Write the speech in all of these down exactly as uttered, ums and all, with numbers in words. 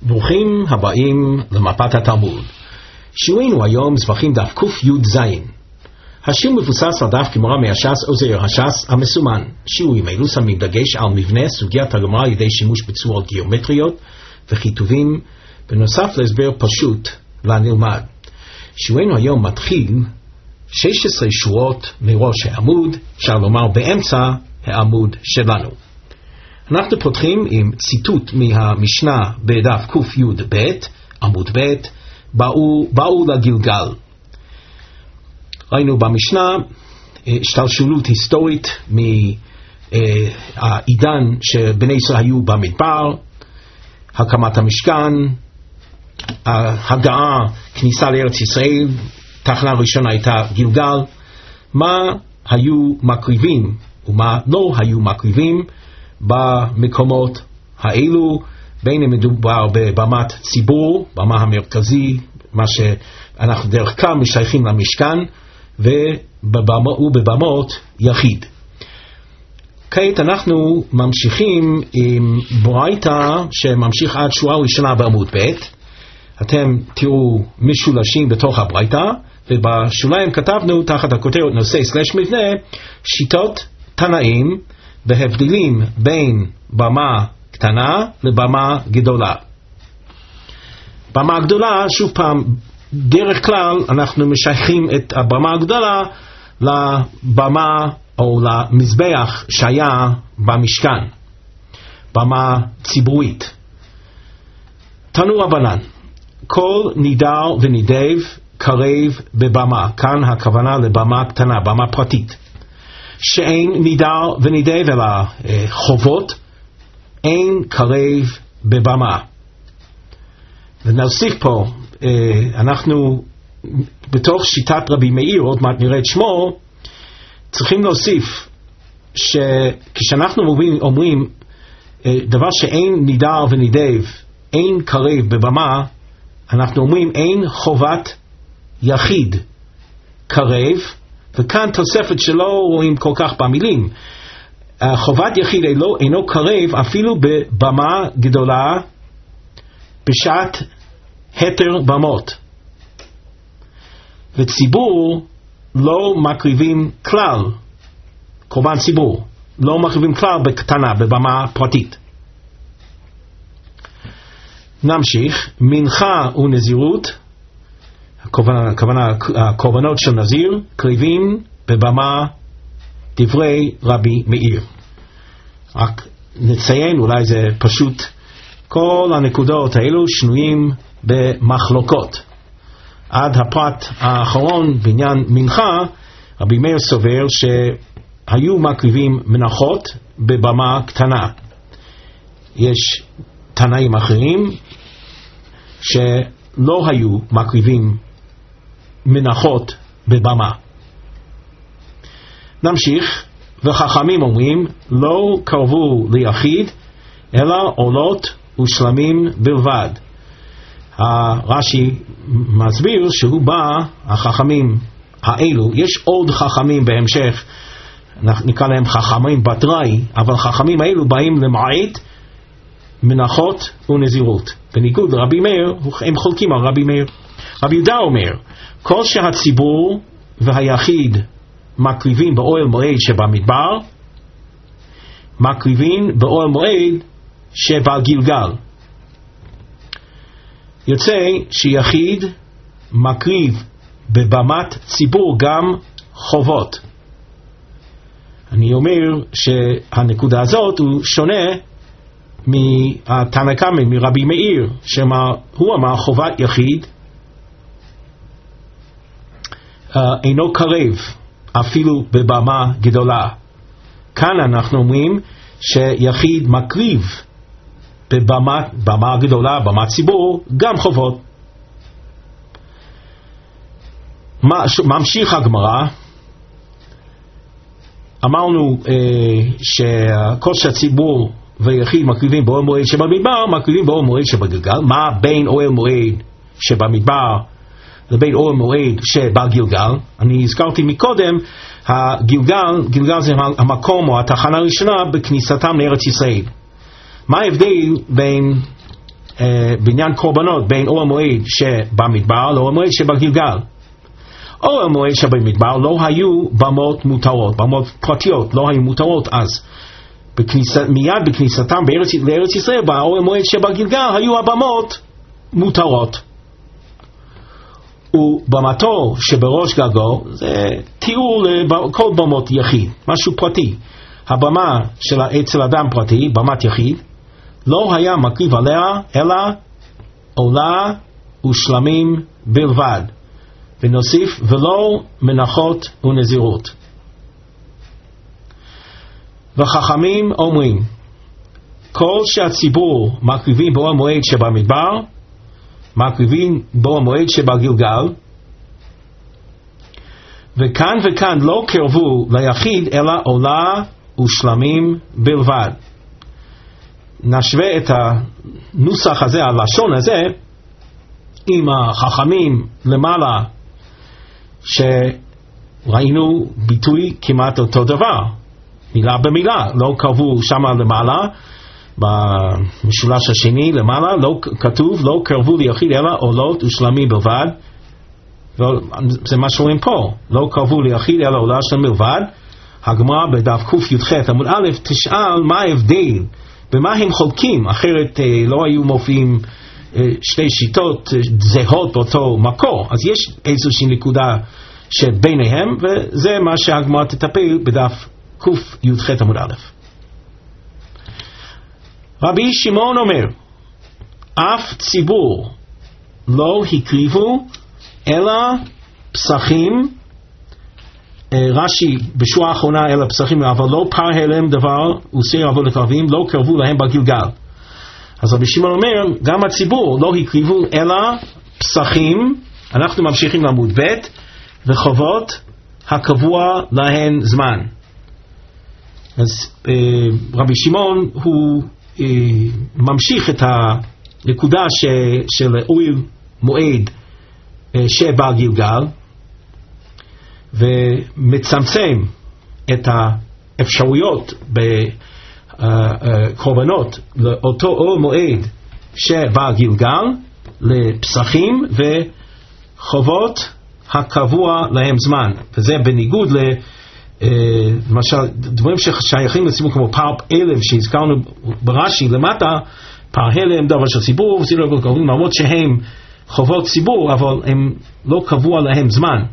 ברוכים הבאים למפת התלמוד. שיעורנו היום זבחים דף ק"ז. השיעור מבוסס על דף גמרא מהש"ס עוזר הש"ס המסומן. שיעורים אלו שמים דגש על מבנה סוגיית הגמרא על ידי שימוש בצורות גיאומטריות וכיתובים, בנוסף להסבר פשוט לנלמד. שיעורנו היום מתחיל שש עשרה שורות מראש העמוד, אפשר לומר באמצע העמוד שלנו. אנחנו פותחים עם ציטוט מהמשנה בדף ק"י"ב, עמוד ב', באו, באו לגלגל. ראינו במשנה השתלשלות היסטורית מהעידן שבני ישראל היו במדבר, הקמת המשכן, הגעה, כניסה לארץ ישראל, תחנה ראשונה הייתה גלגל, מה היו מקריבים ומה לא היו מקריבים במקומות האלו, בין אם מדובר בבמת ציבור, במה המרכזי, מה שאנחנו דרך כלל משייכים למשכן, ובבמות יחיד. כעת אנחנו ממשיכים עם ברייתא שממשיך עד שורה ראשונה בעמוד ב'. אתם תראו משולשים בתוך הברייתא, ובשוליים כתבנו תחת הכותרת נושא סלש מבנה שיטות תנאים והבדלים בין במה קטנה לבמה גדולה. במה גדולה, שוב פעם, דרך כלל אנחנו משייכים את הבמה הגדולה לבמה או למזבח שהיה במשכן, במה ציבורית. תנו רבנן, כל נידר ונידב קרב בבמה, כאן הכוונה לבמה קטנה, במה פרטית. שאין נידר ונידב אלא אה, חובות, אין קרב בבמה. ונוסיף פה, אה, אנחנו בתוך שיטת רבי מאיר, עוד מעט נראה את שמו, צריכים להוסיף שכשאנחנו אומרים, אומרים אה, דבר שאין נידר ונידב, אין קרב בבמה, אנחנו אומרים אין חובת יחיד קרב, וכאן תוספת שלא רואים כל כך במילים. חובת יחיד אינו, אינו קרב אפילו בבמה גדולה בשעת התר במות. וציבור לא מקריבים כלל, קורבן ציבור, לא מקריבים כלל בקטנה, בבמה פרטית. נמשיך, מנחה ונזירות, הכוונה, הכוונה, הקורבנות של נזיר, קריבים בבמה דברי רבי מאיר. רק נציין, אולי זה פשוט, כל הנקודות האלו שנויים במחלוקות. עד הפרט האחרון בעניין מנחה, רבי מאיר סובר שהיו מקריבים מנחות בבמה קטנה. יש תנאים אחרים שלא היו מקריבים מנחות בבמה. נמשיך, וחכמים אומרים לא קרבו ליחיד אלא עולות ושלמים בלבד. הרש"י מסביר שהוא בא, החכמים האלו, יש עוד חכמים בהמשך, נקרא להם חכמים בתראי, אבל חכמים האלו באים למעט מנחות ונזירות. בניגוד לרבי מאיר, הם חולקים על רבי מאיר. רבי יהודה אומר, כל שהציבור והיחיד מקריבים באוהל מועד שבמדבר, מקריבים באוהל מועד שבגלגל. יוצא שיחיד מקריב בבמת ציבור גם חובות. אני אומר שהנקודה הזאת הוא שונה מהתנא קמא, מרבי מאיר, שהוא אמר חובת יחיד uh, אינו קרב אפילו בבמה גדולה. כאן אנחנו אומרים שיחיד מקריב בבמה במה גדולה, במה ציבור, גם חובות. ממשיך הגמרא, אמרנו uh, שכל שהציבור ויחיד מקריבים באוהל מועד שבמדבר, מקריבים באוהל מועד שבגלגל. מה בין אוהל מועד שבמדבר לבין אוהל מועד שבגלגל? אני הזכרתי מקודם, הגלגל, גלגל זה המקום או התחנה הראשונה בכניסתם לארץ ישראל. מה ההבדל בין בעניין קורבנות בין אוהל מועד שבמדבר לאוהל מועד שבגלגל. אוהל מועד שבמדבר לא היו במות מותרות, במות פרטיות לא היו מותרות אז. בכניסה, מיד בכניסתם בארץ, לארץ ישראל, באוהל מועד שבגלגל היו הבמות מותרות. ובמתו שבראש גגו זה תיאור לכל במות יחיד, משהו פרטי. הבמה של אצל אדם פרטי, במת יחיד, לא היה מקריב עליה אלא עולה ושלמים בלבד. ונוסיף ולא מנחות ונזירות. וחכמים אומרים, כל שהציבור מקריבים באוהל מועד שבמדבר, מקריבים באוהל מועד שבגלגל, וכאן וכאן לא קרבו ליחיד אלא עולה ושלמים בלבד. נשווה את הנוסח הזה, הלשון הזה, עם החכמים למעלה, שראינו ביטוי כמעט אותו דבר, מילה במילה. לא קרבו שמה למעלה, במשולש השני למעלה, לא כתוב לא קרבו ליחיד אלא עולות ושלמים בלבד. זה מה שרואים פה, לא קרבו ליחיד אלא עולה ושלמים בלבד. הגמרא בדף קי"ח עמוד א' תשאל מה ההבדל, במה הם חולקים, אחרת לא היו מופיעים שתי שיטות זהות באותו מקור. אז יש איזושהי נקודה שביניהם, וזה מה שהגמרא תטפל בדף קי"ח עמוד א'. רבי שמעון אומר, אף ציבור לא הקריבו אלא פסחים, רש"י בשורה האחרונה אלא פסחים, אבל לא פר הלם דבר וסיר עבור לקרבים, לא קרבו להם בגלגל. אז רבי שמעון אומר, גם הציבור לא הקריבו אלא פסחים, אנחנו ממשיכים לעמוד ב', וחובות הקבוע להן זמן. אז אה, רבי שמעון הוא אה, ממשיך את הנקודה ש, של אוהל מועד אה, שבגלגל, ומצמצם את האפשרויות בקורבנות לאותו אוהל מועד שבגלגל לפסחים וחובות הקבוע להם זמן. וזה בניגוד למשל דברים ששייכים לציבור כמו פר הלם שהזכרנו ברש"י למטה, פר הלם דבר של ציבור וסילוק קורבנות, למרות שהם חובות ציבור אבל הם לא קבוע להם זמן.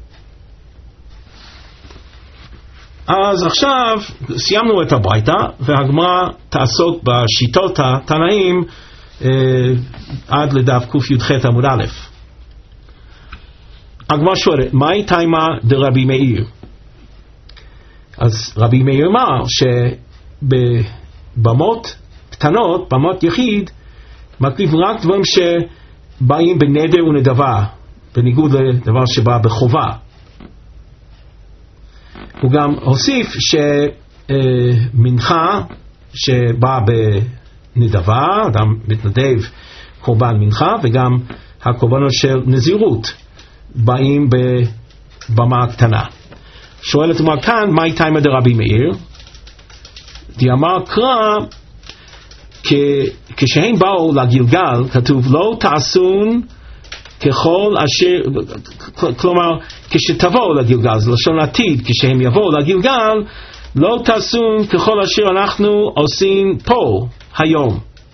אז עכשיו סיימנו את הברייתא, והגמרא תעסוק בשיטות התנאים אה, עד לדף קי"ח עמוד א'. הגמרא שואלת, מהי תימא דרבי מאיר? אז רבי מאיר אמר שבבמות קטנות, במות יחיד, מקריב רק דברים שבאים בנדר ונדבה, בניגוד לדבר שבא בחובה. הוא גם הוסיף שמנחה שבא בנדבה, אדם מתנדב קורבן מנחה, וגם הקורבנות של נזירות באים בבמה קטנה. שואלת אמר כאן, מהי תימא דרבי מאיר? דאמר קרא, כשהם באו לגלגל, כתוב לא תעשון ככל אשר, כלומר כשתבואו לגלגל, זה לשון עתיד, כשהם יבואו לגלגל לא תעשו ככל אשר אנחנו עושים פה היום.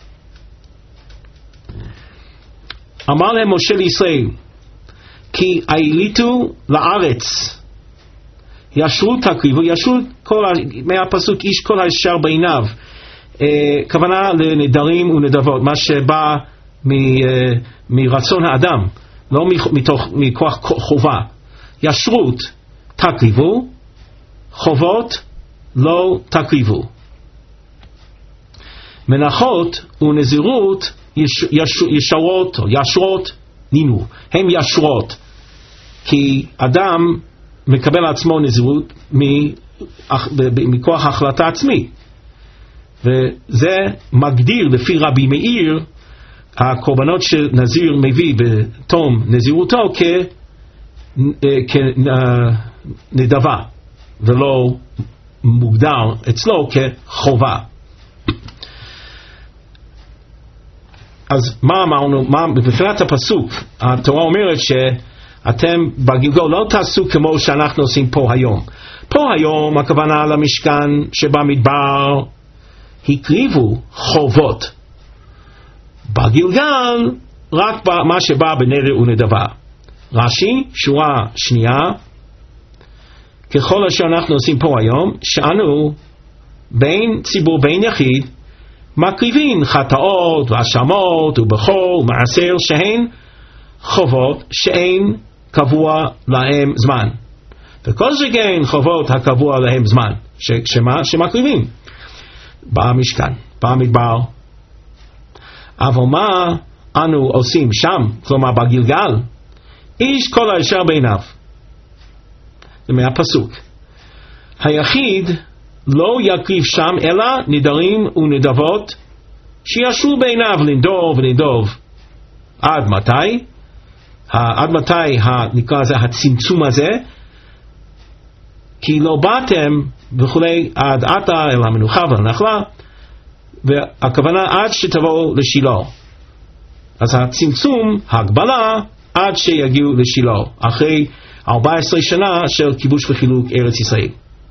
אמר להם משה לישראל, כי העליתו לארץ ישרות תקריבו, ישרות כל, מהפסוק איש כל הישר בעיניו, אה, כוונה לנדרים ונדבות, מה שבא מ, אה, מרצון האדם, לא מתוך, מכוח חובה. ישרות תקריבו, חובות לא תקריבו. מנחות ונזירות יש, יש, ישרות או ישרות נינו, הם ישרות, כי אדם מקבל לעצמו נזירות מכוח החלטה עצמית, וזה מגדיר לפי רבי מאיר הקורבנות שנזיר מביא בתום נזירותו כנדבה, ולא מוגדר אצלו כחובה. אז מה אמרנו? מה, בפרט הפסוק, התורה אומרת שאתם בגלגול לא תעשו כמו שאנחנו עושים פה היום. פה היום הכוונה למשכן שבמדבר הקריבו חובות. בגלגל רק מה שבא בנדר ונדבה. רש"י, שורה שנייה, ככל אשר אנחנו עושים פה היום, שאנו בין ציבור בין יחיד מקריבים חטאות והאשמות ובכור ומעשר שהן חובות שאין קבוע להם זמן, וכל שכן חובות הקבוע להם זמן שמה? שמקריבים במשכן, במדבר. אבל מה אנו עושים שם, כלומר בגלגל? איש כל הישר בעיניו. זה מהפסוק, היחיד לא יקריב שם אלא נדרים ונדבות שישרו בעיניו לנדוב ולנדוב. עד מתי? עד מתי נקרא זה הצמצום הזה? כי לא באתם וכולי עד עתה אל המנוחה והנחלה, והכוונה עד שתבואו לשילה. אז הצמצום, ההגבלה, עד שיגיעו לשילה, אחרי ארבע עשרה שנה של כיבוש וחילוק ארץ ישראל.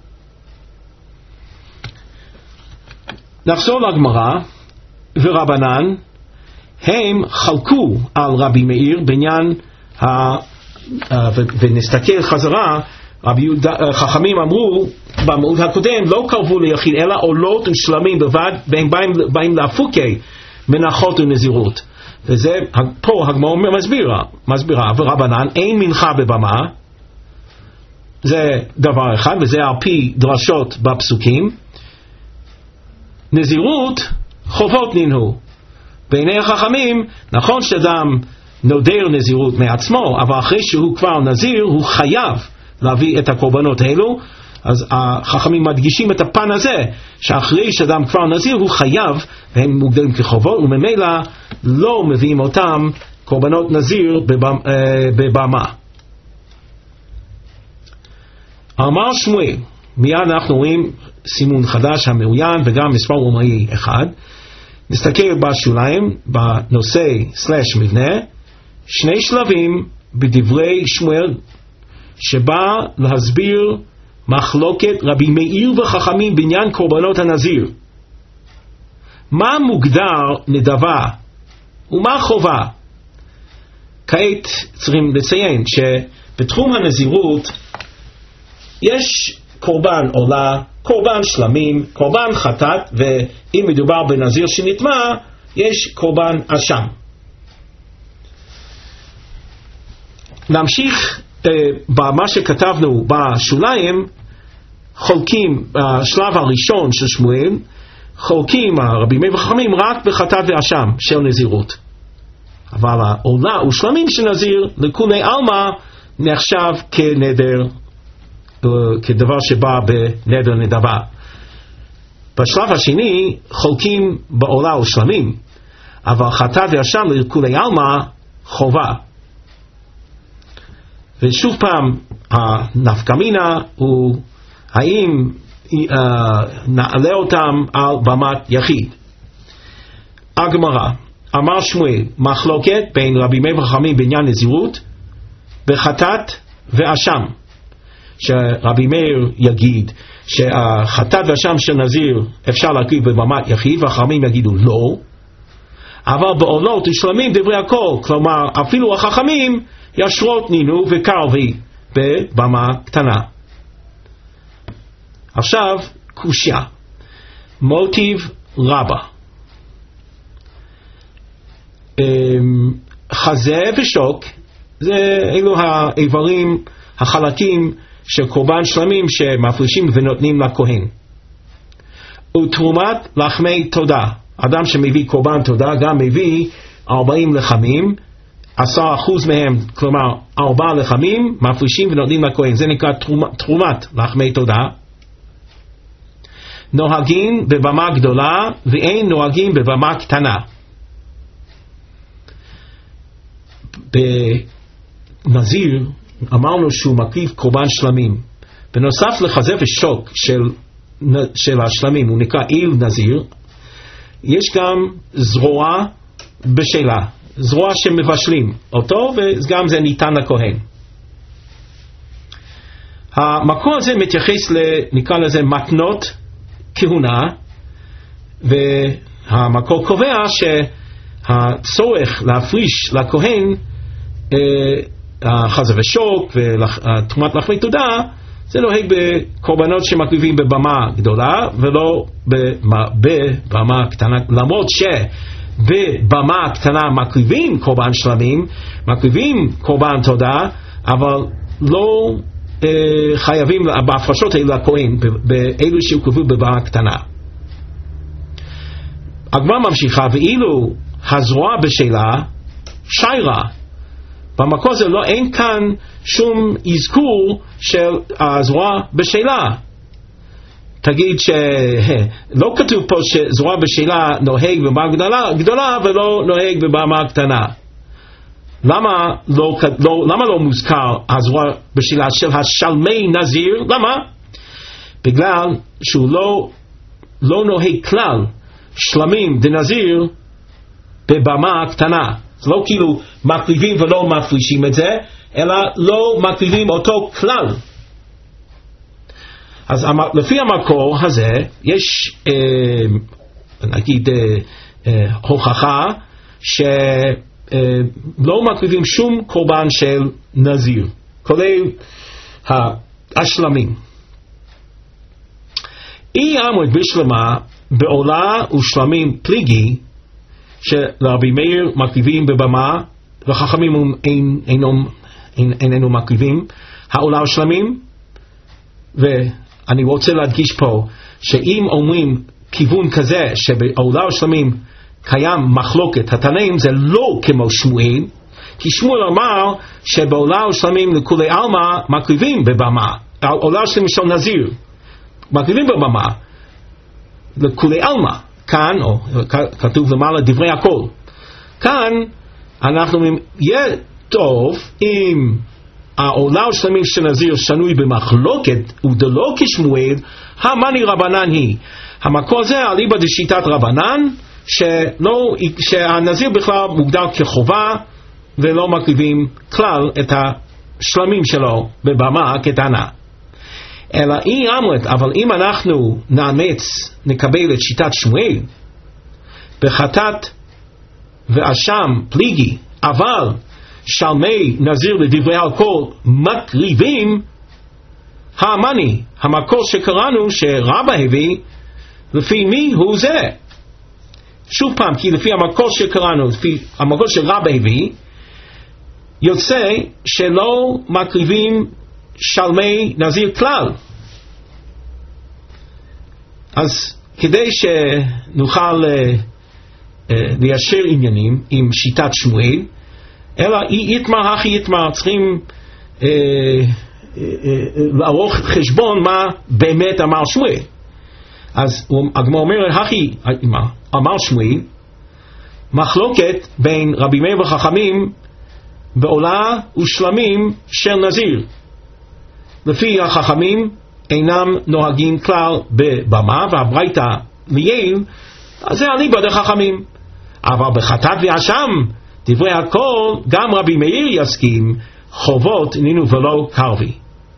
נחזור לגמרא, ורבנן הם חלקו על רבי מאיר בעניין ה... ונסתכל חזרה, רבי יהודה, חכמים אמרו במועד הקודם לא קרבו ליחיד אלא עולות ושלמים בלבד, והם באים, באים להפוקי מנחות ונזירות. וזה פה הגמרא מסבירה, מסבירה ורבנן אין מנחה בבמה, זה דבר אחד, וזה על פי דרשות בפסוקים. נזירות חובות ננהו בעיני החכמים. נכון שאדם נודר נזירות מעצמו, אבל אחרי שהוא כבר נזיר הוא חייב להביא את הקורבנות האלו. אז החכמים מדגישים את הפן הזה, שאחרי שאדם כבר נזיר הוא חייב, והם מוגדרים כחובות, וממילא לא מביאים אותם קורבנות נזיר בבמה. אמר שמואל, מיד אנחנו רואים סימון חדש המעוין וגם מספר רומאי אחד. נסתכל בשוליים בנושא סלש מבנה, שני שלבים בדברי שמואל שבא להסביר מחלוקת רבי מאיר וחכמים בעניין קורבנות הנזיר. מה מוגדר נדבה ומה חובה? כעת צריכים לציין שבתחום הנזירות יש קורבן עולה, קורבן שלמים, קורבן חטאת, ואם מדובר בנזיר שנטמא, יש קורבן אשם. נמשיך אה, במה שכתבנו בשוליים, חולקים בשלב הראשון של שמואל, חולקים רבי מאיר וחכמים רק בחטאת ואשם של נזירות. אבל העולה ושלמים של נזיר לכולי עלמא נחשב כנדר, כדבר שבא בנדר נדבה. בשלב השני חולקים בעולה ושלמים, אבל חטאת ואשם לכולי עלמא חובה. ושוב פעם הנפקא מינה הוא האם uh, נעלה אותם על במת יחיד. הגמרא, אמר שמואל, מחלוקת בין רבי מאיר וחכמים בעניין נזירות בחטאת ואשם, שרבי מאיר יגיד שהחטאת ואשם של נזיר אפשר להקריב בבמת יחיד, והחכמים יגידו לא. אבל בעולות ושלמים דברי הכל, כלומר אפילו החכמים ישרות נינו וקרבי בבמה קטנה. עכשיו קושיה, מוטיב רבה. חזה ושוק זה אלו האיברים, החלקים של קורבן שלמים שמפרישים ונותנים לכהן. ותרומת לחמי תודה, אדם שמביא קורבן תודה גם מביא ארבעים לחמים, עשרה אחוז מהם, כלומר ארבעה לחמים, מפרישים ונותנים לכהן, זה נקרא תרומת, תרומת לחמי תודה. נוהגים בבמה גדולה ואין נוהגים בבמה קטנה. בנזיר אמרנו שהוא מקריב קורבן שלמים, בנוסף לחזה ושוק של, של השלמים, הוא נקרא איל נזיר, יש גם זרוע בשלה, זרוע שמבשלים אותו, וגם זה ניתן לכהן. המקור הזה מתייחס ל, נקרא לזה מתנות כהונה, והמקור קובע שהצורך להפריש לכהן החזה ושוק ותרומת לחמי תודה, זה נוהג בקורבנות שמקריבים בבמה גדולה ולא בבמה קטנה, למרות שבבמה קטנה מקריבים קורבן שלמים, מקריבים קורבן תודה, אבל לא אה, חייבים בהפרשות האלה לכהן, באלו שהוקרבו בבמה קטנה. הגמרא ממשיכה, ואילו הזרוע בשלה שיירה, במקור זה לא, אין כאן שום אזכור של הזרוע בשלה. תגיד שלא כתוב פה שזרוע בשלה נוהג בבמה גדולה, גדולה ולא נוהג בבמה קטנה. למה לא, לא, למה לא מוזכר הזרוע בשלה של השלמי נזיר? למה? בגלל שהוא לא, לא נוהג כלל שלמים דנזיר בבמה קטנה. זה לא כאילו מקריבים ולא מפרישים את זה, אלא לא מקריבים אותו כלל. אז לפי המקור הזה יש אה, נגיד אה, אה, הוכחה שלא אה, מקריבים שום קורבן של נזיר, כולל השלמים. אי אמרת בשלמה בעולה ושלמים פליגי, שלרבי מאיר מקריבים בבמה וחכמים אין, אינם, אין, איננו מקריבים העולה ושלמים. ואני רוצה להדגיש פה שאם אומרים כיוון כזה שבעולה ושלמים קיים מחלוקת התנאים, זה לא כמו שמואל, כי שמואל אמר שבעולה ושלמים לכולי עלמא מקריבים בבמה, עולה ושלמים של נזיר מקריבים בבמה לכולי עלמא. כאן, או כתוב למעלה דברי הכל, כאן אנחנו אומרים, יהיה טוב אם העולה ושלמים של נזיר שנוי במחלוקת ודלא כשמואל, המאני רבנן היא. המקור הזה אליבא דשיטת רבנן, שלא, שהנזיר בכלל מוגדר כחובה ולא מקריבים כלל את השלמים שלו בבמה קטנה. אלא אי אמרת, אבל אם אנחנו נאמץ, נקבל את שיטת שמואל, בחטאת ואשם פליגי, אבל שלמי נזיר לדברי הכל מקריבים, המאני, המקור שקראנו שרבא הביא, לפי מי הוא זה? שוב פעם, כי לפי המקור שקראנו, לפי המקור שרבא הביא, יוצא שלא מקריבים שלמי נזיר כלל. אז כדי שנוכל uh, uh, ליישר עניינים עם שיטת שמואל, אלא אי יתמר הכי יתמר, צריכים uh, uh, uh, לערוך חשבון מה באמת אמר שמואל. אז הגמרא אומר, הכי אמר שמואל, מחלוקת בין רבי מאיר וחכמים בעולה ושלמים של נזיר. לפי החכמים אינם נוהגים כלל בבמה, והברייתא ליל, אז זה אליבא דחכמים. אבל בחטאת ואשם דברי הכל, גם רבי מאיר יסכים, חובות נינו ולא קרבי.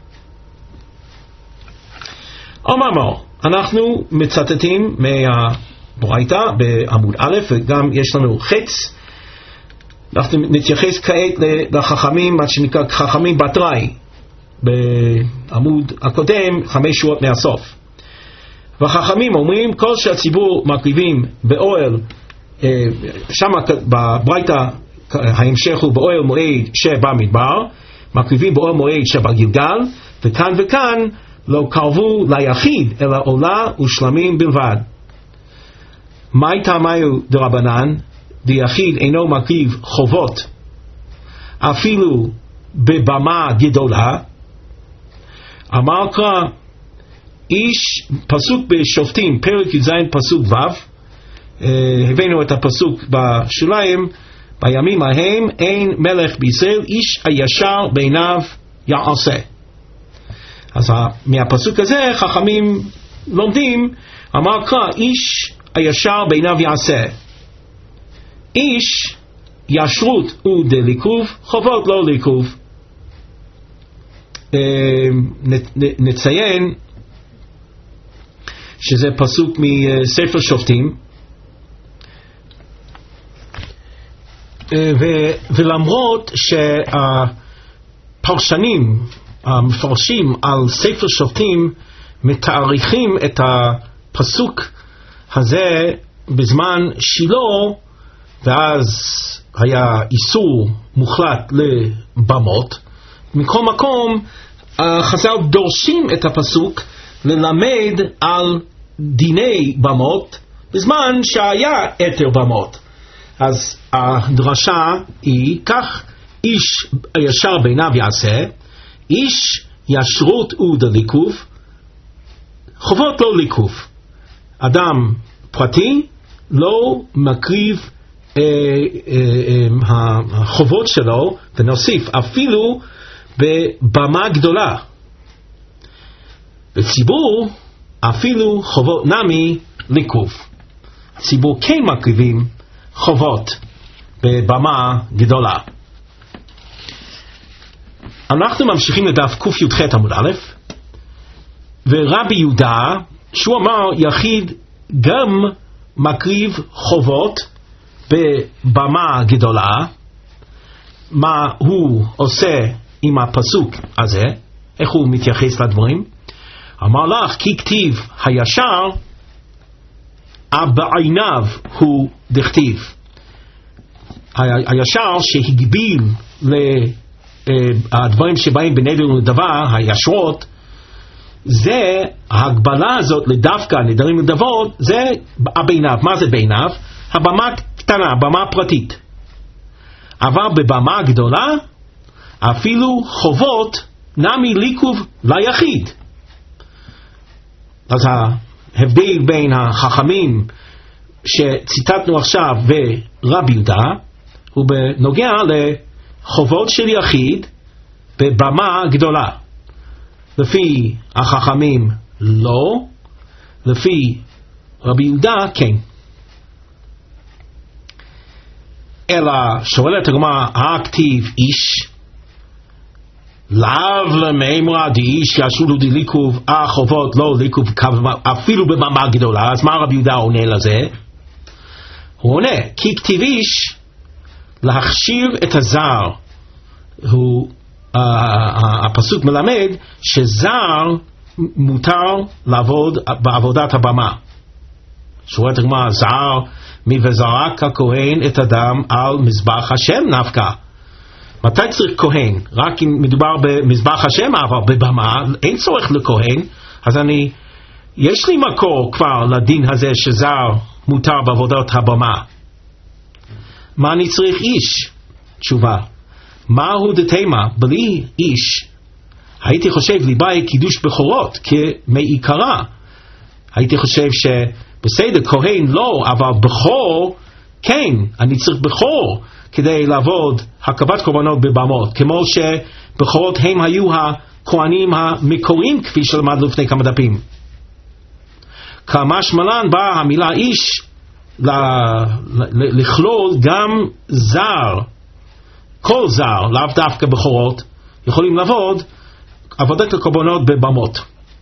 אמרנו, אנחנו מצטטים מהברייתא בעמוד א', וגם יש לנו חץ. אנחנו נתייחס כעת לחכמים, מה שנקרא חכמים בתראי, בעמוד הקודם, חמש שורות מהסוף. והחכמים אומרים, כל שהציבור מקריבים באוהל, שם בברייתא ההמשך הוא באוהל מועד שבמדבר, מקריבים באוהל מועד שבגלגל, וכאן וכאן לא קרבו ליחיד, אלא עולה ושלמים בלבד. מאי טעמיו דרבנן, ויחיד אינו מקריב חובות, אפילו בבמה גדולה. אמר קרא, איש, פסוק בשופטים, פרק י"ז פסוק ו', הבאנו את הפסוק בשוליים, בימים ההם אין מלך בישראל, איש הישר בעיניו יעשה. אז מהפסוק הזה חכמים לומדים, אמר קרא, איש הישר בעיניו יעשה. איש ישרות ודליקוב, חובות לא ליקוב. נציין שזה פסוק מספר שופטים, ולמרות שהפרשנים המפרשים על ספר שופטים מתאריכים את הפסוק הזה בזמן שילה, ואז היה איסור מוחלט לבמות, מכל מקום חז"ל דורשים את הפסוק ללמד על דיני במות בזמן שהיה היתר במות. אז הדרשה היא כך: איש ישר בעיניו יעשה, איש ישרות ודליקוב, חובות לא ליקוב. אדם פרטי לא מקריב אה, אה, אה, החובות שלו, ונוסיף אפילו בבמה גדולה. בציבור אפילו חובות נמי ליקוב. ציבור כן מקריבים חובות בבמה גדולה. אנחנו ממשיכים לדף קי"ח עמוד א', ורבי יהודה שהוא אמר יחיד גם מקריב חובות בבמה גדולה. מה הוא עושה עם הפסוק הזה? איך הוא מתייחס לדברים? אמר לך כי כתיב הישר בעיניו הוא דכתיב. הישר שהגביל לדברים שבאים בנדר לדבר, הישרות, זה ההגבלה הזאת לדווקא נדרים לדבות, זה בעיניו. מה זה בעיניו? הבמה קטנה, הבמה פרטית. אבל בבמה גדולה אפילו חובות נמי ליקוב ליחיד. אז ההבדל בין החכמים שציטטנו עכשיו ורבי יהודה הוא בנוגע לחובות של יחיד בבמה גדולה. לפי החכמים לא, לפי רבי יהודה כן. אלא שואלת הגמרא, הכתיב איש לאו למימרא דאיש ישרות ודליקוב, החובות לא ליקוב אפילו בבמה גדולה. אז מה רבי יהודה עונה לזה? הוא עונה כי כתיב איש להכשיר את הזר. הוא Uh, הפסוק מלמד שזר מותר לעבוד בעבודת הבמה. שואלת הגמרא, זר מי וזרק הכהן את הדם על מזבח השם נפקא. מתי צריך כהן? רק אם מדובר במזבח השם, אבל בבמה אין צורך לכהן. אז אני, יש לי מקור כבר לדין הזה שזר מותר בעבודת הבמה. מה אני צריך איש? תשובה, מהו דתימה? בלי איש הייתי חושב ליבי קידוש בכורות כמעיקרה. הייתי חושב שבסדר כהן לא, אבל בכור כן, אני צריך בכור כדי לעבוד הקרבת קורבנות בבמות, כמו שבכורות הם היו הכהנים המקוריים כפי שלמדנו לפני כמה דפים. כמשמע לן באה המילה איש לכלול גם זר. כל זר, לאו דווקא בכורות, יכולים לעבוד עבודת הקורבנות בבמות.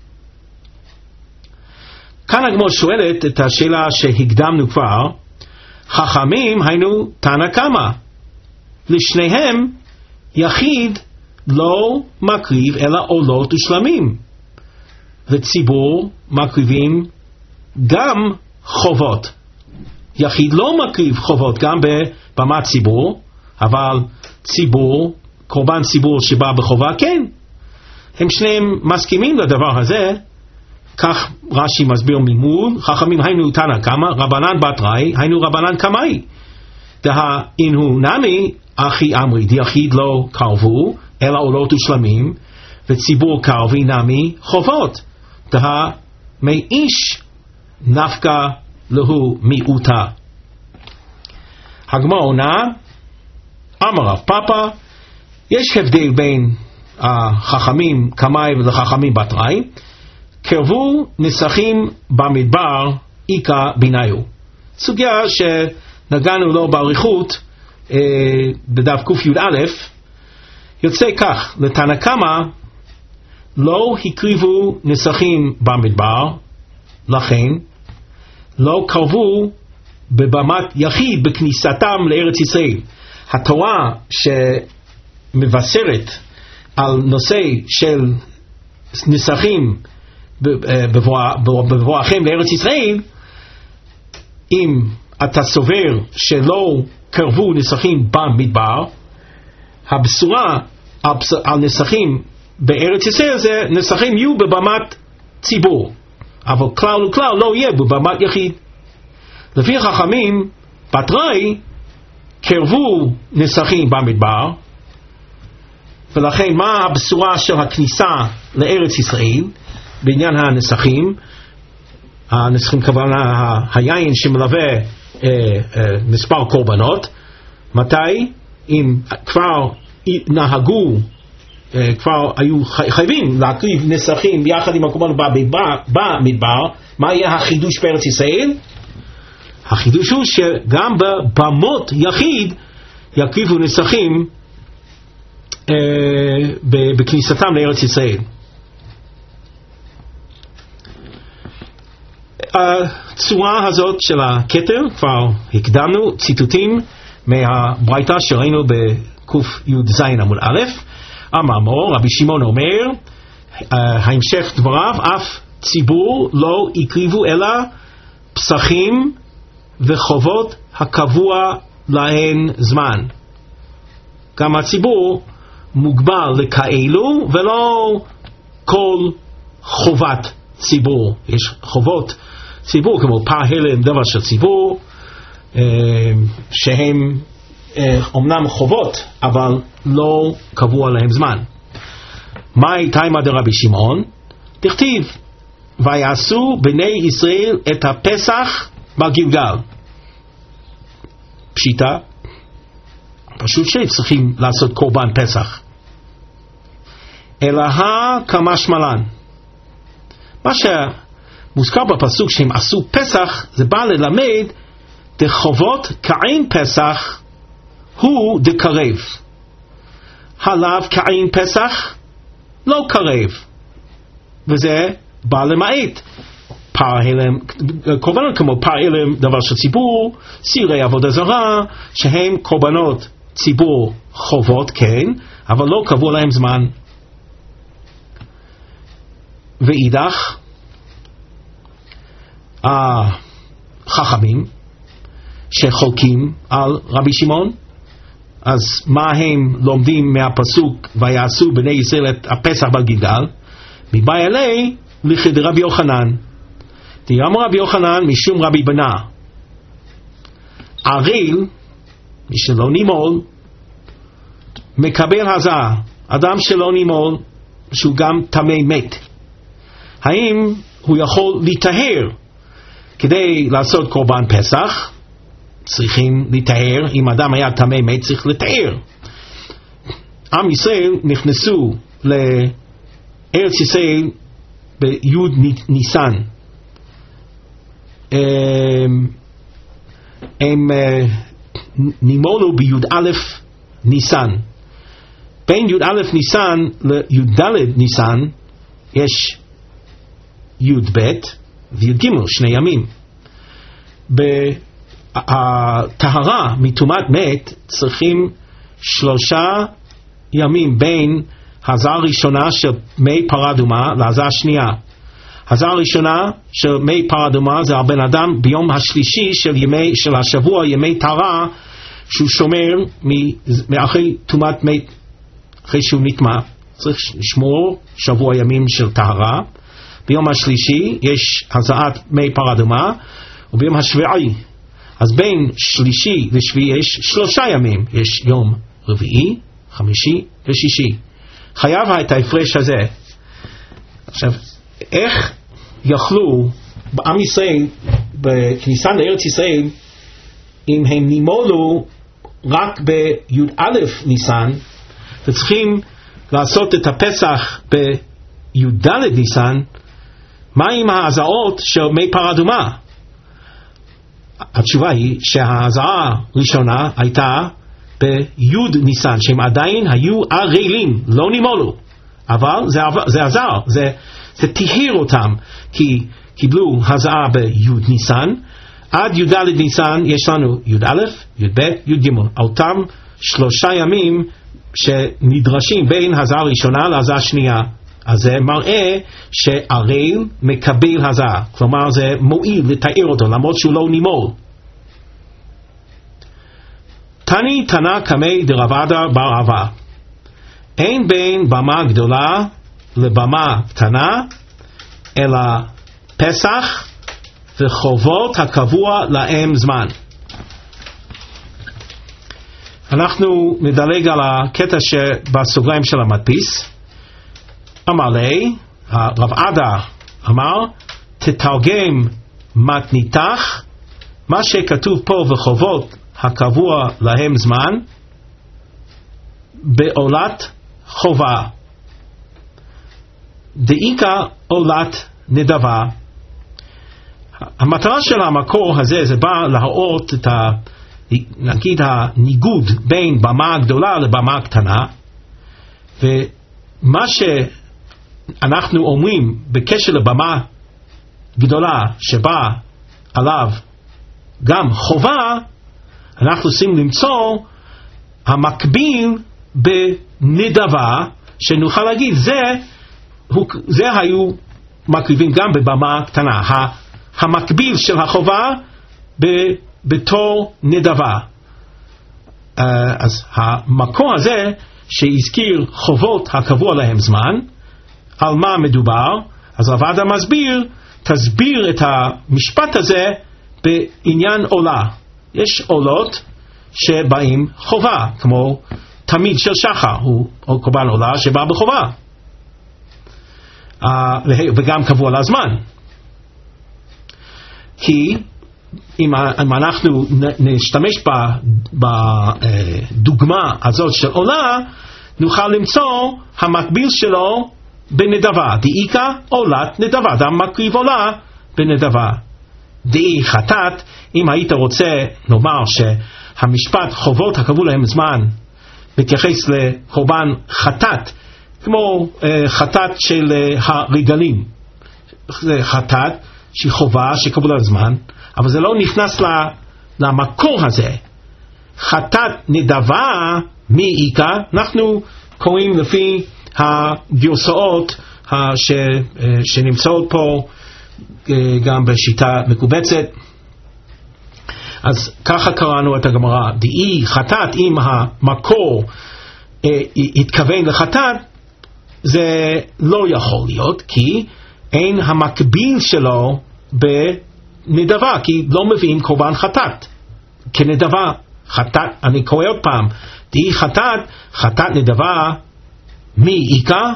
כאן הגמרא שואלת את השאלה שהקדמנו כבר, חכמים היינו תנא קמא, לשניהם יחיד לא מקריב אלא עולות ושלמים, וציבור מקריבים גם חובות. יחיד לא מקריב חובות גם בבמת ציבור, אבל ציבור, קורבן ציבור שבא בחובה כן. הם שניהם מסכימים לדבר הזה. כך רש"י מסביר מימוד, חכמים היינו תנא קמא, רבנן בתראי, היינו רבנן קמאי. דהא אינהו נמי אחי אמרי, דיחיד לא קרבו אלא עולות ושלמים, וציבור קרבי נמי חובות. דהא מאיש נפקא להו מיעוטה. הגמרא עונה, אמר רב פאפא, יש הבדל בין החכמים קמאי ולחכמים בתראי. קרבו נסכים במדבר איכא ביניו. סוגיה נגענו לו באריכות אה, בדף ק"א, יוצא כך: לתנא קמא לא הקריבו נסכים במדבר, לכן לא קרבו בבמת יחיד בכניסתם לארץ ישראל. התורה שמבשרת על נושא של נסכים בבואכם לארץ ישראל, אם אתה סובר שלא קרבו נסכים במדבר, הבשורה על נסכים בארץ ישראל זה נסכים יהיו בבמת ציבור, אבל כלל וכלל לא יהיה בבמת יחיד. לפי חכמים בתראי קרבו נסכים במדבר, ולכן מה הבשורה של הכניסה לארץ ישראל בעניין הנסכים? הנסכים כוונה היין שמלווה אה, אה, מספר קורבנות. מתי? אם כבר נהגו, אה, כבר היו חייבים להקריב נסכים יחד עם הקורבנות במדבר, מה יהיה החידוש בארץ ישראל? החידוש הוא שגם בבמות יחיד יקריבו נסכים אה, בכניסתם לארץ ישראל. הצורה הזאת של הכתר כבר הקדמנו ציטוטים מהברייתא שראינו בק"י"ז עמוד א'. אמר מור, רבי שמעון אומר, ההמשך דבריו, אף ציבור לא הקריבו אלא פסחים וחובות הקבוע להן זמן. גם הציבור מוגבל לכאלו ולא כל חובת ציבור. יש חובות ציבור כמו פר הלם, דבר של ציבור, שהם אומנם חובות אבל לא קבוע להם זמן. מהי תימא דרבי שמעון? תכתיב ויעשו בני ישראל את הפסח בגלגל. פשיטה, פשוט שצריכים לעשות קורבן פסח, אלא כמשמען. מה שמוזכר בפסוק שהם עשו פסח, זה בא ללמד דחובות כעין פסח הוא דקרב, הלאו כעין פסח לא קרב, וזה בא למעט פר הלם, קורבנות כמו פר הלם, דבר של ציבור, סירי עבודה זרה, שהם קורבנות ציבור חובות, כן, אבל לא קבוע להם זמן. ואידך החכמים שחולקים על רבי שמעון, אז מה הם לומדים מהפסוק ויעשו בני ישראל את הפסח בגלגל? מבאי אלי לכד רבי יוחנן, דאמר רבי יוחנן משום רבי בנה, ערל, מי שלא נימול, מקבל הזע, אדם שלא נימול, שהוא גם טמא מת, האם הוא יכול להיטהר? כדי לעשות קורבן פסח צריכים להיטהר. אם אדם היה טמא מת צריך לטהר. עם ישראל נכנסו לארץ ישראל ביוד ניסן, הם נימולו ביוד א' ניסן. בין יוד א' ניסן ליוד ד' ניסן יש יוד ב' ויוד ג', שני ימים. בטהרה מטומאת מת צריכים שלושה ימים בין הזעה הראשונה של מי פרה אדומה להזעה השנייה. הזעה הראשונה של מי פרה אדומה זה הבן אדם ביום השלישי של ימי של השבוע, ימי טהרה, שהוא שומר מאחרי טומאת מת, אחרי שהוא נטמא צריך לשמור שבוע ימים של טהרה. ביום השלישי יש הזעת מי פרה אדומה, וביום השביעי, אז בין שלישי לשביעי יש שלושה ימים, יש יום רביעי, חמישי ושישי. חייב את ההפרש הזה. עכשיו, איך יכלו בעם ישראל בכניסה לארץ ישראל אם הם נימולו רק ביוד א' ניסן וצריכים לעשות את הפסח ביוד ד' ניסן? מה עם ההזעות של מי פרה אדומה? התשובה היא שההזעה הראשונה הייתה ביוד ניסן, שהם עדיין היו ערלים, לא נימולו, אבל זה, זה עזר, זה, זה תהיר אותם, כי קיבלו הזעה ביוד ניסן. עד י"ד ניסן יש לנו י"א, י"ב, י"ג, אותם שלושה ימים שנדרשים בין הזעה הראשונה להזעה השנייה. אז זה מראה שערל מקבל הזעה, כלומר זה מועיל לתאר אותו למרות שהוא לא נימול. תני תנא קמי דרב עדה בר אבא, אין בין במה גדולה לבמה קטנה אלא פסח וחובות הקבוע להם זמן. אנחנו נדלג על הקטע שבסוגריים של המדפיס. אמר לי, הרב עדה אמר, תתרגם מתניתך, מה שכתוב פה וחובות הקבוע להם זמן, בעולת חובה. דאיקה עולת נדבה. המטרה של המקור הזה זה בא להראות את ה, נגיד הניגוד בין במה גדולה לבמה קטנה, ומה שאנחנו אומרים בקשר לבמה גדולה שבא עליו גם חובה, אנחנו רוצים למצוא המקביל בנדבה, שנוכל להגיד זה, זה היו מקריבים גם בבמה קטנה, המקביל של החובה בתור נדבה. אז המקור הזה שהזכיר חובות הקבוע להם זמן, על מה מדובר? אז הרב עדה מסביר, תסביר את המשפט הזה בעניין עולה. יש עולות שבאים חובה, כמו תמיד של שחר, הוא קורבן עולה שבא בחובה, וגם קבוע לזמן. כי אם אנחנו נשתמש בדוגמה הזאת של עולה, נוכל למצוא המקביל שלו בנדבה. דאיקה עולת נדבה, אדם מקריב עולה בנדבה. דאי חטאת, אם היית רוצה לומר שהמשפט חובות הקבוע להם זמן מתייחס לקורבן חטאת, כמו חטאת של הרגלים, זה חטאת שהיא חובה שקבוע להם זמן, אבל זה לא נכנס למקור הזה. חטאת נדבה מאיקה, אנחנו קוראים לפי הגרסאות שנמצאות פה גם בשיטה מקובצת. אז ככה קראנו את הגמרא, דאי חטאת, אם המקור התכוון לחטאת, זה לא יכול להיות, כי אין המקביל שלו בנדבה, כי לא מביאים קורבן חטאת כנדבה. חטאת, אני קורא עוד פעם, דאי חטאת, חטאת נדבה מאיקה.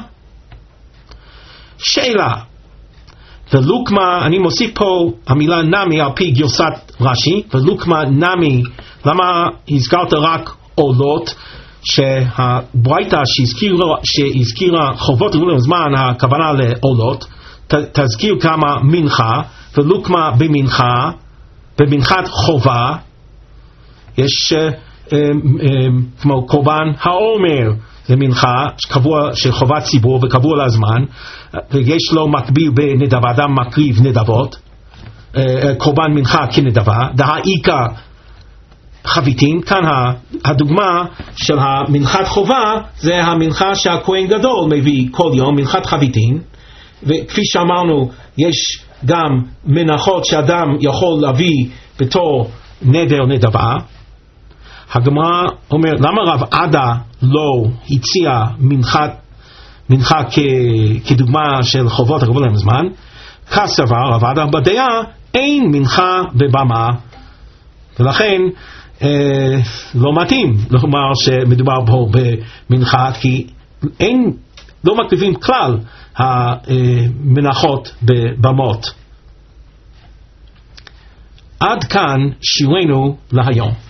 שאלה, ולוקמה, אני מוסיף פה המילה נמי על פי גרסת רש"י, ולוקמה נמי, למה הזכרת רק עולות? שהברייתא שהזכירה, שהזכירה חובות לקבוע להם זמן, הכוונה לעולות, ת, תזכיר כמה מנחה, ולוקמה במנחה, במנחת חובה, יש אה, אה, אה, כמו קורבן העומר, זה מנחה שקבוע, שחובת ציבור וקבוע לזמן, ויש לו מקביל בנדבה, אדם מקריב נדבות, אה, קורבן מנחה כנדבה, דאיקה חביתין. כאן הדוגמה של המנחת חובה זה המנחה שהכהן גדול מביא כל יום, מנחת חביתין, וכפי שאמרנו יש גם מנחות שאדם יכול להביא בתור נדר נדבה. הגמרא אומר, למה רב עדה לא הציע מנחת, מנחה כ, כדוגמה של חובות הקבוע להם זמן? כסבר רב עדה בדעה אין מנחה בבמה, ולכן אה, לא מתאים לומר שמדובר פה במנחה, כי אין, לא מקריבים כלל המנחות בבמות. עד כאן שיעורנו להיום.